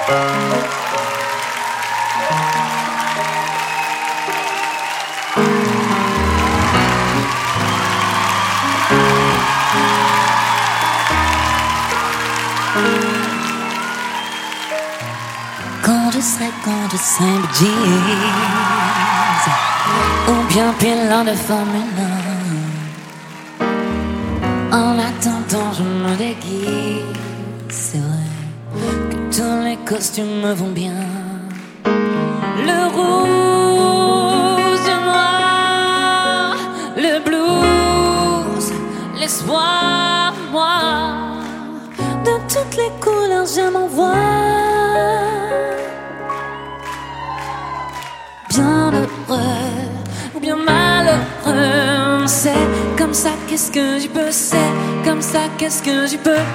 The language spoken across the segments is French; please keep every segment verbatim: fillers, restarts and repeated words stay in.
Quand je serai, quand je serai jeans ou bien pilote de Formule un, en attendant je me déguise. C'est vrai que tous les costumes me vont bien. Le rouge, le noir, le blues, l'espoir, moi, de toutes les couleurs je m'envoie. Bien heureux ou bien malheureux, c'est comme ça, qu'est-ce que j'y peux, c'est comme ça, qu'est-ce que j'y peux.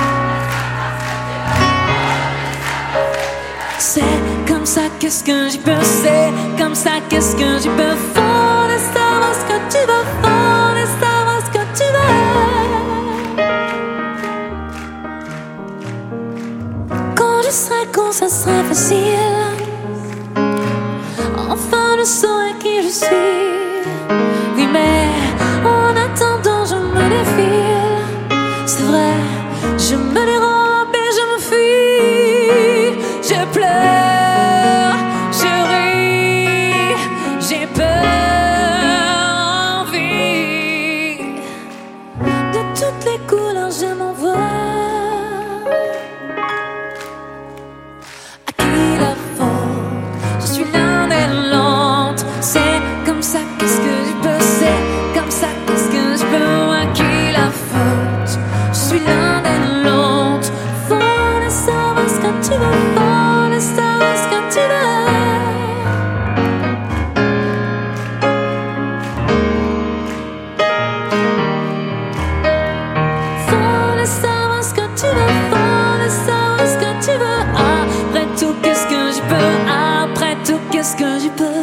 C'est comme ça, qu'est-ce que j'y peux, c'est comme ça, qu'est-ce que j'y peux. Faut laisser savoir ce que tu veux, faut laisser savoir ce que tu veux. Quand je serai con, ça sera facile. Enfin je saurai qui je suis. Oui mais en attendant je me défile. C'est vrai, je me dérobe et je me fuis. Je pleure, je ris, j'ai peur, envie. De toutes les couleurs je m'envoie. À qui la faute? Je suis l'un des lentes. C'est comme ça, qu'est-ce que je peux, c'est comme ça, qu'est-ce que je peux. À qui la faute? Je suis l'un des lentes. Faut laisser savoir ce que tu veux, faut laisser savoir ce que tu veux. Faut laisser savoir ce que tu veux, faut laisser savoir ce que tu veux. Après tout, qu'est-ce que je peux, après tout, qu'est-ce que je peux.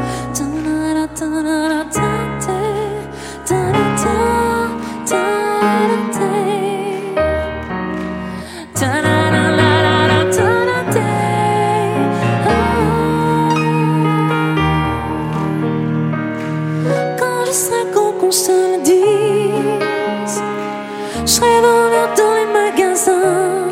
Quand je serai con qu'on se le dise, je serai vendeur dans les magasins.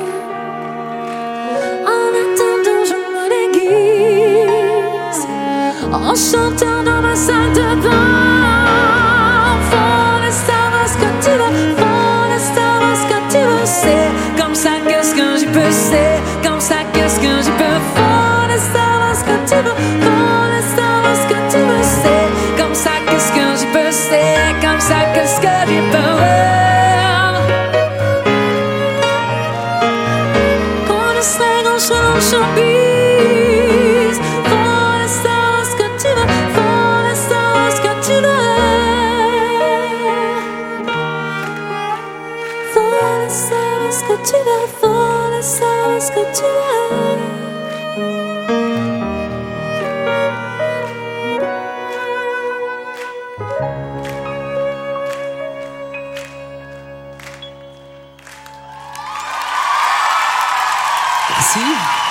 En attendant je me déguise en chantant dans ma salle de bain. Faut laisser savoir ce que tu veux, faut laisser savoir ce que tu veux. C'est comme ça, qu'est-ce que j'y peux, c'est comme ça, qu'est-ce que j'y peux. Faut laisser savoir ce que tu veux, faut laisser savoir ce que tu veux. C'est comme ça, qu'est-ce que j'y peux, c'est comme ça, qu'est-ce que j'y peux. Quand je serai grand, je serai dans le showbiz. Faut laisser savoir ce que tu veux, faut laisser savoir ce que tu veux. Faut laisser savoir ce que tu veux, faut laisser savoir ce que tu veux. Merci.